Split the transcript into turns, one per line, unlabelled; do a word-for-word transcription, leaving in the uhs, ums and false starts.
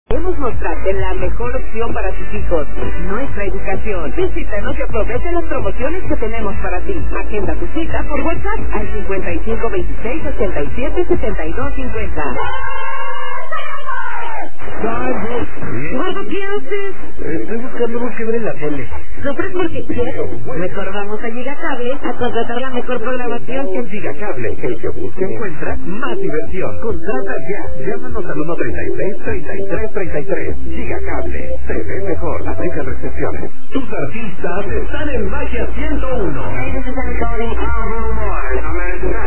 Queremos mostrarte la mejor opción para tus hijos, nuestra educación. Visítanos y aprovecha las promociones que tenemos para ti. Agenda tu cita por WhatsApp al cincuenta y cinco veintiséis ochenta y siete setenta y dos cincuenta.
¿Gordo, qué haces?
Estoy buscando algo que ver en la tele.
¿Sufres porque quieres? Mejor vamos a Gigacable a contratar la mejor programación.
En Gigacable, el que busca encuentra más diversión. Contrata ya. Llámanos al uno treinta y seis treinta y tres treinta y tres. Gigacable. Se ve mejor. Aplica restricciones. Tus artistas están en Magia ciento uno.